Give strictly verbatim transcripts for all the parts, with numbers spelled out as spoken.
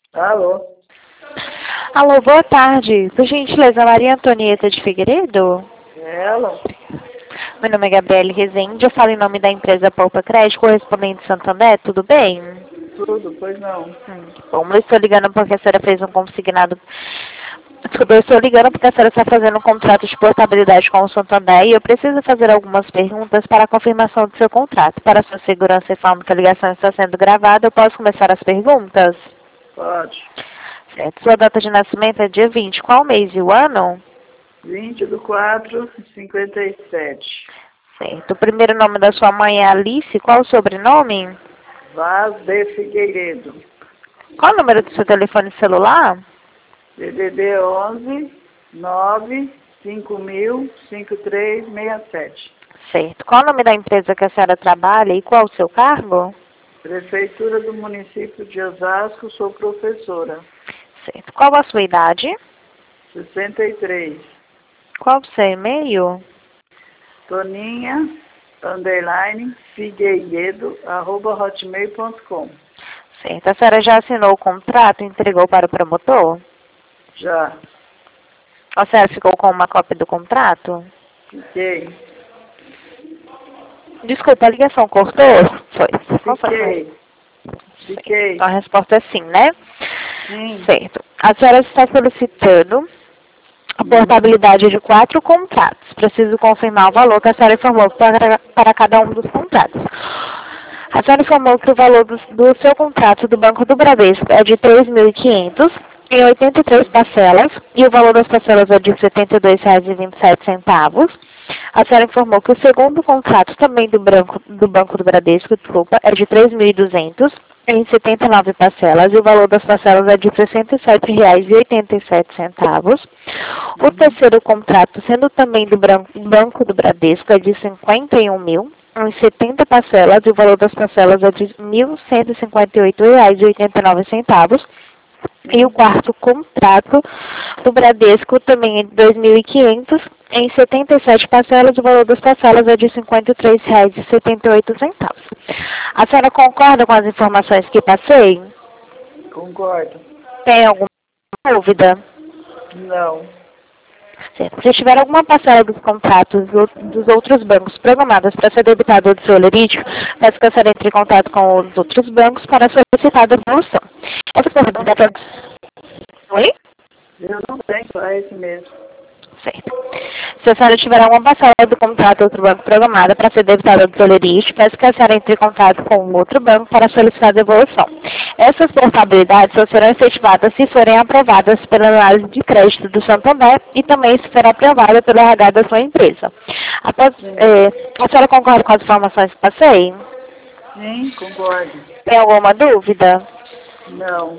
Alô? Alô, boa tarde. Por gentileza, Maria Antonieta de Figueiredo? Ela? Meu nome é Gabriele Rezende, eu falo em nome da empresa Poupa Crédito, correspondente de Santander, tudo bem? Tudo, pois não. Hum, bom, eu estou ligando porque a senhora fez um consignado... Desculpa, eu estou ligando porque a senhora está fazendo um contrato de portabilidade com o Santander e eu preciso fazer algumas perguntas para a confirmação do seu contrato. Para sua segurança e forma que a ligação está sendo gravada, eu posso começar as perguntas? Pode. Certo. Sua data de nascimento é dia vinte. Qual mês e o ano? vinte do quatro, cinquenta e sete. Certo. O primeiro nome da sua mãe é Alice. Qual o sobrenome? Vaz de Figueiredo. Qual o número do seu telefone celular? D D D onze, nove, cinco mil, cinco três seis sete. Certo. Qual o nome da empresa que a senhora trabalha e qual o seu cargo? Prefeitura do município de Osasco, sou professora. Certo. Qual a sua idade? sessenta e três. Qual o seu e-mail? Toninha, underline, Figueiredo, arroba hotmail ponto com. Certo. A senhora já assinou o contrato e entregou para o promotor? Já. A senhora ficou com uma cópia do contrato? Fiquei. Desculpa, a ligação cortou? Foi. Qual foi? Fiquei. Fiquei. Então a resposta é sim, né? Sim. Certo. A senhora está solicitando a portabilidade de quatro contratos. Preciso confirmar o valor que a senhora informou para, para cada um dos contratos. A senhora informou que o valor do, do seu contrato do Banco do Bradesco é de três mil e quinhentos reais em oitenta e três parcelas e o valor das parcelas é de setenta e dois reais e vinte e sete centavos. A senhora informou que o segundo contrato também do, branco, do Banco do Bradesco, desculpa, é de três mil e duzentos reais em setenta e nove parcelas e o valor das parcelas é de sessenta e sete reais e oitenta e sete centavos. O terceiro contrato, sendo também do Banco do Bradesco, é de cinquenta e um mil reais em setenta parcelas e o valor das parcelas é de mil cento e cinquenta e oito reais e oitenta e nove centavos. E o quarto contrato do Bradesco também é de dois mil e quinhentos reais em setenta e sete parcelas, o valor das parcelas é de cinquenta e três reais e setenta e oito centavos. A senhora concorda com as informações que passei? Concordo. Tem alguma dúvida? Não. Certo. Se tiver alguma parcela dos contratos dos outros bancos programadas para ser debitada do seu lerite, peço que a senhora entre em contato com os outros bancos para solicitar a devolução. Essa possibilidade... Oi? Eu não tenho, é esse mesmo. Certo. Se a senhora tiver alguma parcela do contrato do outro banco programada para ser debitada do seu lerite, peço que a senhora entre em contato com o outro banco para solicitar a devolução. Essas portabilidades só serão efetivadas se forem aprovadas pela análise de crédito do Santander e também se for aprovada pelo R H da sua empresa. Após, é, a senhora concorda com as informações que passei? Sim, concordo. Tem alguma dúvida? Não.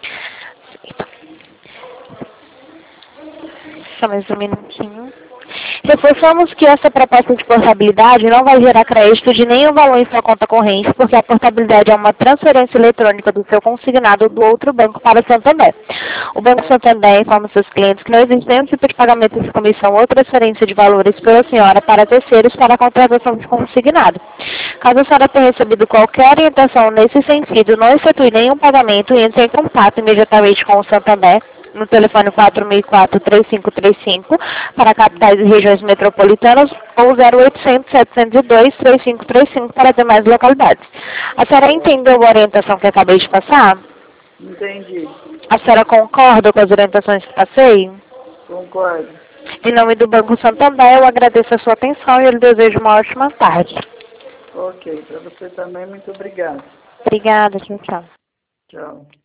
Só mais um minutinho. Reforçamos que essa proposta de portabilidade não vai gerar crédito de nenhum valor em sua conta corrente, porque a portabilidade é uma transferência eletrônica do seu consignado do outro banco para o Santander. O Banco Santander informa seus clientes que não existe nenhum tipo de pagamento de comissão ou transferência de valores pela senhora para terceiros para a contratação de consignado. Caso a senhora tenha recebido qualquer orientação nesse sentido, não efetue nenhum pagamento e entre em contato imediatamente com o Santander no telefone quatro mil e quatro, três cinco três cinco para capitais e regiões metropolitanas ou zero oitocentos, setecentos e dois, três cinco três cinco para demais localidades. A senhora entendeu a orientação que acabei de passar? Entendi. A senhora concorda com as orientações que passei? Concordo. Em nome do Banco Santander, eu agradeço a sua atenção e eu lhe desejo uma ótima tarde. Ok, para você também, muito obrigado. Obrigada, tchau, tchau. Tchau.